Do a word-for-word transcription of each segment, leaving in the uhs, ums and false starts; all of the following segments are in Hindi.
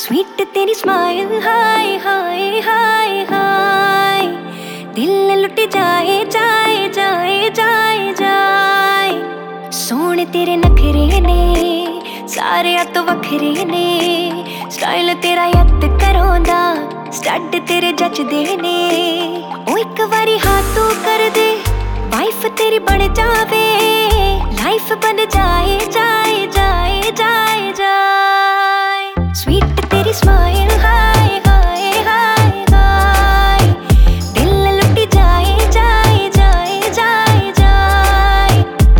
स्वीट तेरी स्माइल, हाय हाय हाय हाय, दिल लुट जाए जाए जाए जाए जाए। सोने तेरे नखरे ने सारे तो वखरे ने, स्टाइल तेरा यत करोंदा, स्टड तेरे जचदे ने। ओ एक बारी हाँ तू कर दे, वाइफ तेरी बन जावे, लाइफ बन जाए जाए जाए जाए जाए। स्वीट तेरी स्माइल, हाय हाय हाय हाय, दिल लुट जाए जाए जाए जाए जाए।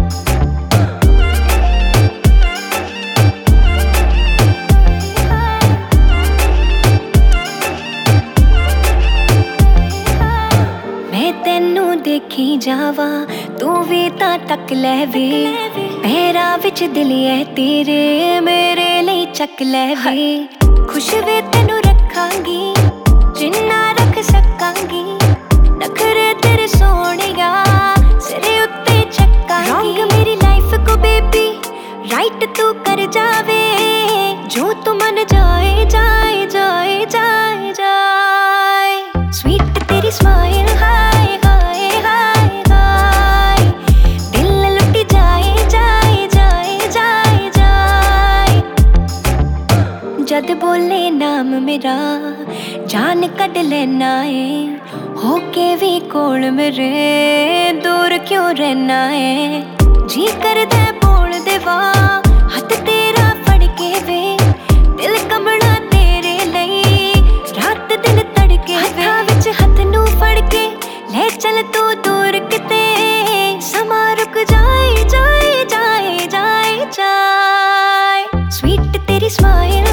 मैं तेनू देखी जावा, तू भी ता तक ले वे, पैरां विच दिल है तेरे, मेरे लिए चक ले वे। खुश वे तेनू रखांगी, जिन्ना रख सकांगी, नखरे तेरे सोहणिया सिरे उत्ते चकांगी। रॉन्ग मेरी लाइफ को बेबी राइट तू कर जावे, जो तू मन जाए जाए जाए जाए जाए। स्वीट तेरी स्माइल, हाय हाय हाय हाय, दिल लुट जाए जाए जाए जाए जाए। जद बोले नाम मेरा जान कड लेना है, होके भी कोल मेरे दूर क्यों रहना है। जी करदा बोल देवा हथ तेरा फड़ के वे, दिल कमला तेरे लई रात दिन तड़के वे। हत्थां विच हथ नू फड़ के ले चल तू दूर किते, समा रुक जाए जाए जाए जाए जाए। स्वीट तेरी स्माइल,